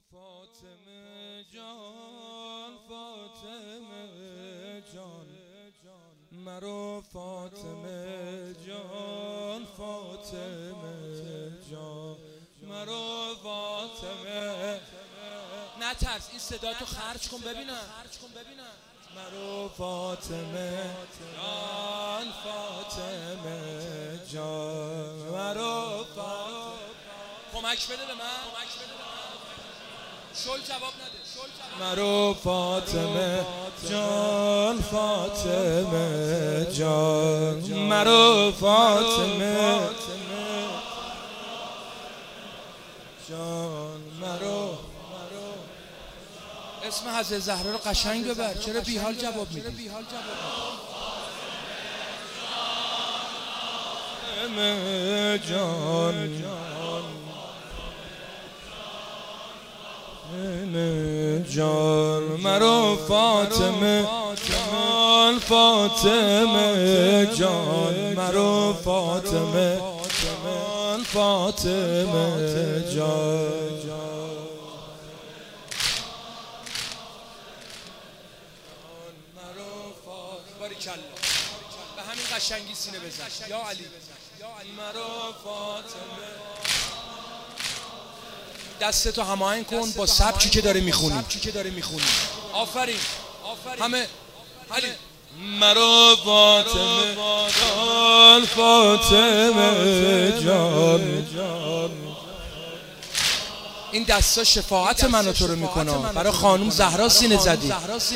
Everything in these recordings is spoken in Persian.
فاطمه جان فاطمه جان مرو فاطمه جان فاطمه جان مرو فاطمه نترس این صدا تو خرج کن ببینم مرو فاطمه جان فاطمه جان مرو فاطمه کمک بده به من شل جواب نده مرو فاطمه جان فاطمه جان مرو فاطمه جان مرو اسم حضرت زهرا رو قشنگ ببر چرا بیحال جواب میدی جان جان مرو فاطمه جان فاطمه جان مرو فاطمه جان فاطمه جان باریکلا به همین قشنگی سینه بزن یا علی مرو فاطمه دستتو هماهنگ کن با سبکی که داره میخونی آفرین همه علی مرو فاطمه جان فاطمه جان این دستا شفاعت من و تو رو میکنه برای خانم زهرا سینه زدی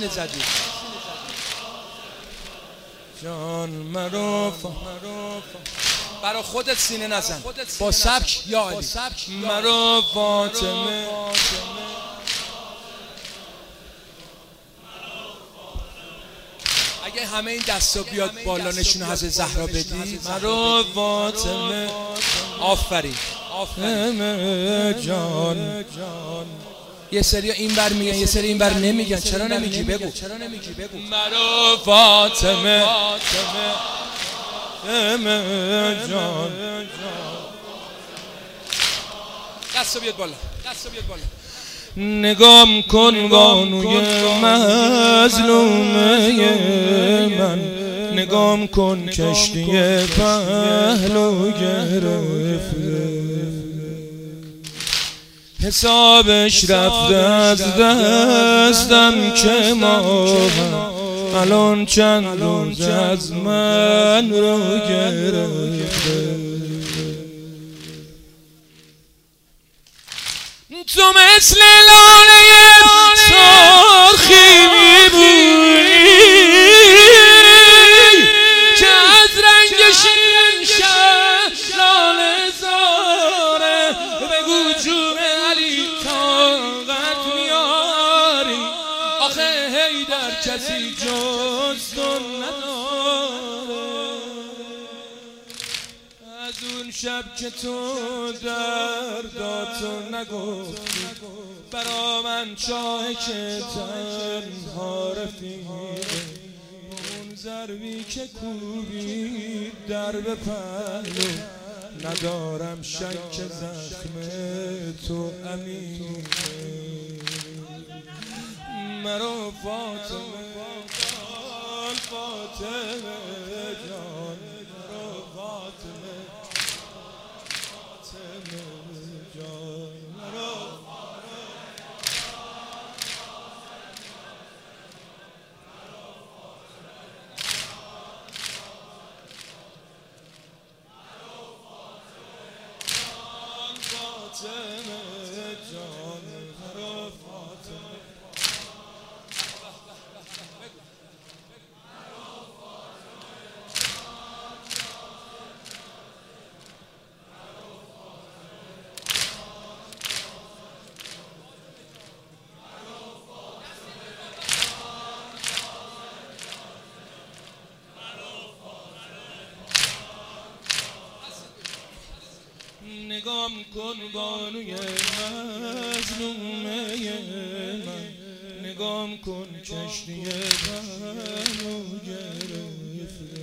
جان مرو برای خودت سینه نزن با سبک یا علی مرو فاطمه اگه همه این دستا بیاد بالا نشون حضرت زهرا بدی مرو فاطمه آفرین جان یه سری این بر میگن یه سری این بر نمیگن چرا نمیگی بگو مرو فاطمه جان دستو بیاد بالا نگام کن بانوی مظلومه من نگام کن کشتی پهلو گرفته حسابش رفته از دستم که ماهم الان چند روز از من رو گرفته تو مثل لاله سرخی میبویی که از رنگ شیرین لاله زاره بگو جون علی طاقت میاری آخه حیدر کسی جز تو نداره از اون شب که تو درداتو نگفتی برا من چاه که تنها رفیقه اون ضربی که کوبی در به پهلو ندارم شک زخم تو امینه مرو فاطمه جان مرو فاطمه جان مرو فاطمه جان مرو فاطمه نگام کن بانوی مظلومه من نگام کن کشتی پهلو گرفته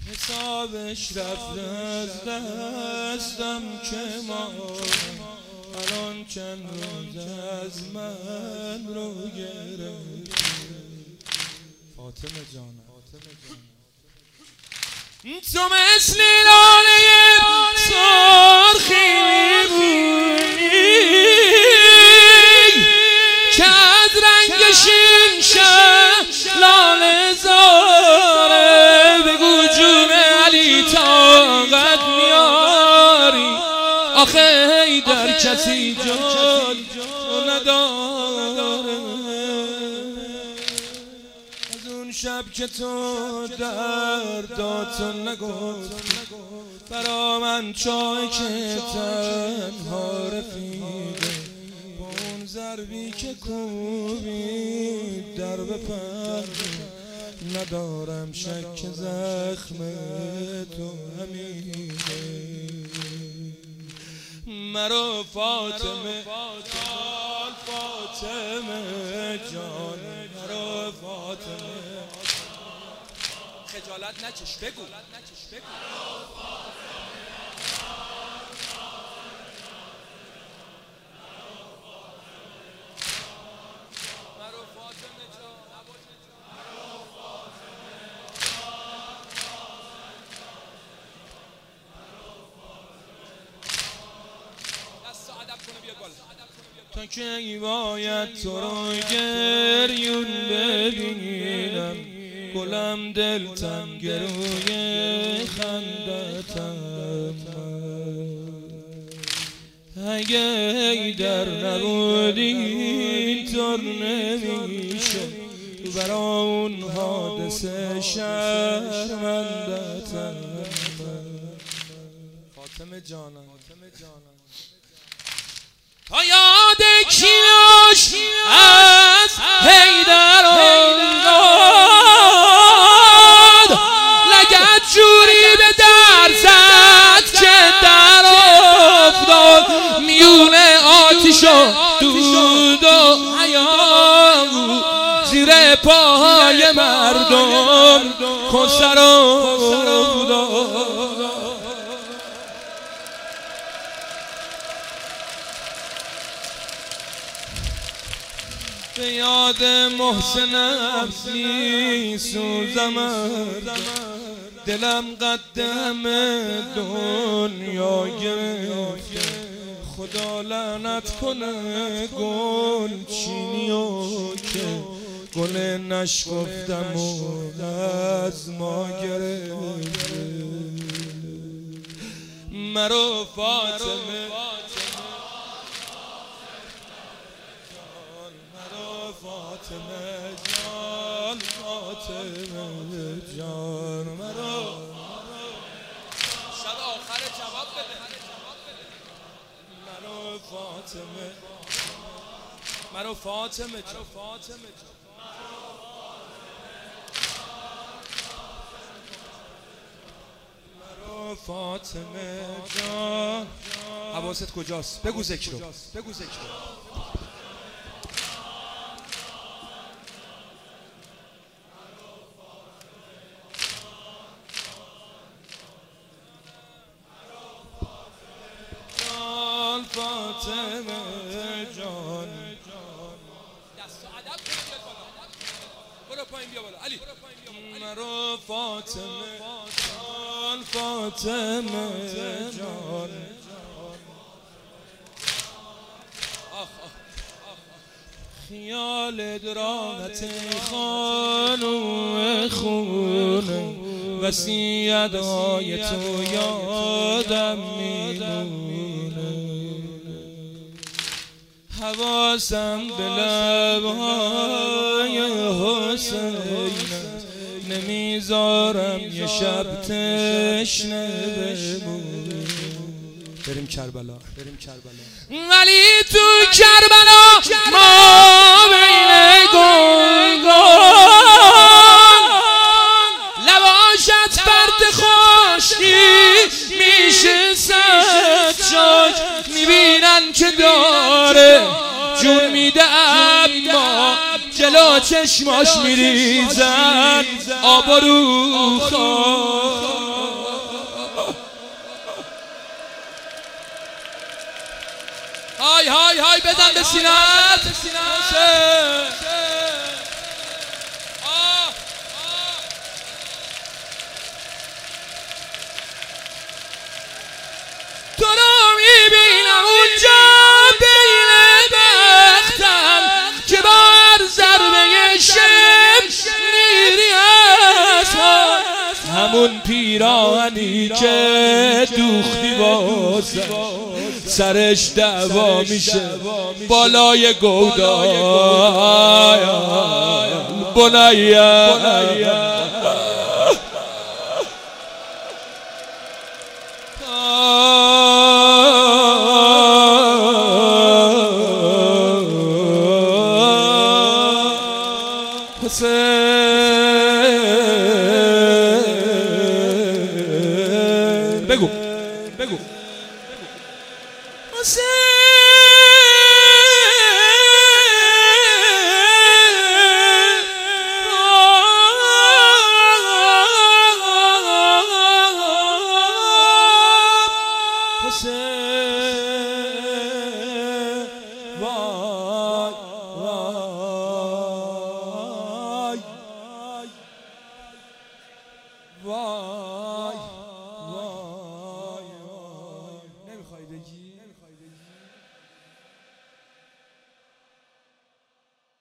حسابش رفته از دستم که ما الان چند روز از من رو گرفت فاطمه جانم تو مثل لاله سرخی میمونی که از رنگشین لاله زاره بگو جون علی طاقت میاری آخه هی در کسی جان نداره از اون شب که تو درداتو نگفت برا من چای که تنها رفیقه با اون ضربی که کوبی در بپر ندارم شک زخم تو همینه مرا فاطمه جان مرا فاطمه خجالت نکش بگو تا که باید تو رو گریون ببینم گلم دلتم گروی خندتم اگه در نبودی اینطور نمیشه برا اون حادثه شرمندتم فاطمه جانم تا یاد کیاش از حیدر افتاد لگد جوری به در زد که در افتاد میون آتش و دود و حیام زیر پاهای مردم کسر افتاد به یاد محسنم میسوزم دلم قدم دنیا گرفت خدا لعنت کنه گل چینیو که گل نشکفتم و از ما گرفت مرا فاطمه فاطمه جان مرا شب آخر جواب بده مرا فاطمه جان فاطمه جان حواست کجاست بگو ذکرو فاطمه جان دست ادب برو پایین بیا بالا علی مرا فاطمه جان خیال راحت خانوم خونه وصیت های تو یادم میمونه حواسم به لبهای حسین نمیذارم یه شب تشنه بمونه بریم کربلا ولی تو کربلا ما بین گلگون لباشت فرد خشکی میشه سجاد میبینن که داره جون میده اما جلو چشماش میریزن آب رو خواهد های های های بزن به سینه‌ات تو رو میبینم اونجا بین بختم که با هر ضربه شب میری اسمان همون پیراهنی که دوختی واسه سرش دعوا میشه بالای گودای بنایا بگو حسین